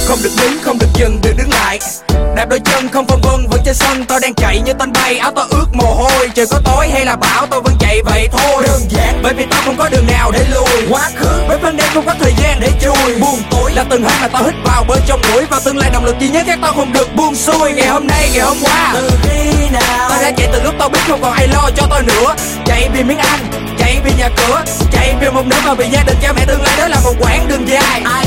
Không được đứng, không được dừng, đừng đứng lại. Đạp đôi chân không phân vân, vẫn trên sân tôi đang chạy như tên bay. Áo tôi ướt mồ hôi, trời có tối hay là bão tôi vẫn chạy vậy thôi. Đơn giản bởi vì tao không có đường nào để lùi. Quá khứ bởi vấn đề không có thời gian để chui. Buồn tối là từng hát mà tao hít vào bên trong mũi. Và tương lai động lực duy nhất chắc tao không được buông xuôi. Ngày hôm nay, ngày hôm qua, từ khi nào tao đã chạy từ lúc tao biết không còn ai lo cho tôi nữa. Chạy vì miếng ăn, chạy vì nhà cửa, chạy vì một nửa và vì gia đình cha mẹ tương lai. Đó là một quãng đường dài. Ai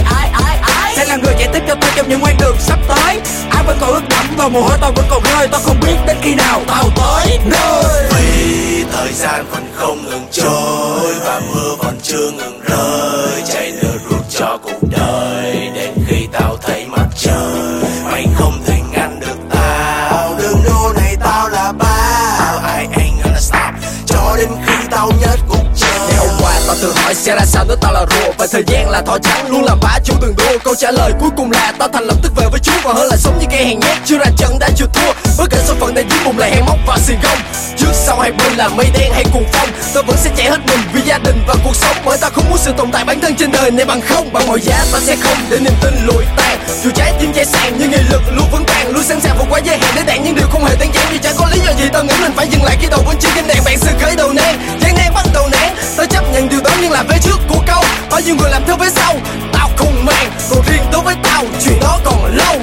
sẽ là người chạy tiếp cho tôi trong những quãng đường sắp tới. Ai vẫn còn ướt đẫm và mồ hôi tôi vẫn còn rơi. Tôi không biết đến khi nào tao tới nơi. Vì thời gian vẫn không ngừng trôi và mưa vẫn chưa ngừng rơi. Chạy lừa ruột cho cuộc đời đến khi tao thấy mặt trời. Mày không thể ngăn được tao, đường đua này tao là bao. I ain't gonna stop cho đến khi tao nhất cuộc chơi. Ngày hôm qua tao tự hỏi sẽ ra sao nếu tao là rùa. Và thời gian là thỏ trắng luôn làm bá chủ từng đua. Câu trả lời cuối cùng là tao thành lập tức về với Chúa. Và hơn là sống như cây hèn nhát chưa ra trận đã chịu thua. Bất kể số phận đang dính bùng lại hẹn móc và xì gông. Trước sau hai bên là mây đen hay cuồng phong, tao vẫn sẽ chạy hết mình vì gia đình và cuộc sống. Bởi tao không muốn sự tồn tại bản thân trên đời này bằng không. Bằng mọi giá tao sẽ không để niềm tin lụi tàn. Dù trái tim cháy sàn nhưng nghị lực luôn vững vàng. Luôn sẵn sàng vượt qua giới hạn để đạt những điều không hề đơn giản. Vì chẳng có lý do gì tao nghĩ mình phải dừng lại khi đầu vẫn chưa trên đèn. Bạn sự khởi đầu nan, gian nan bắt đầu nản. Tao chấp nhận điều đó nhưng làm về trước của câu. Bao nhiêu người làm theo phía sau, tao không màng. Còn riêng đối với tao, chuyện đó còn lâu.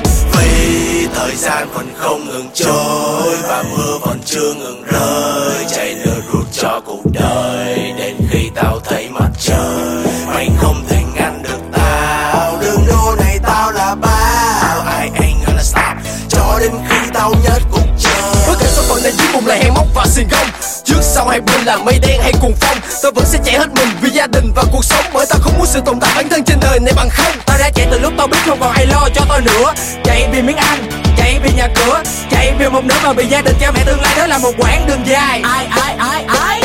Vì thời gian vẫn không ngừng trôi và mưa vẫn chưa ngừng rơi. Chạy lừa ruột cho cuộc đời đến khi tao thấy mặt trời. Mày không thể ngăn được tao, đường đua này tao là bao. I ain't gonna stop cho đến khi tao nhất cuộc chơi. Bất kể số phận đang dính bùng lại hẹn móc và xì gông. Trước sau hai bên là mây đen hay cuồng phong, tao vẫn sẽ chạy hết mình vì gia đình và cuộc sống. Bởi tao không muốn sự tồn tại bản thân trên đời này bằng không. Tao đã chạy từ lúc tao biết không còn ai lo cho tôi nữa. Chạy vì miếng ăn, chạy vì nhà cửa, chạy vì một nửa và vì gia đình cha mẹ tương lai. Đó là một quãng đường dài. Ai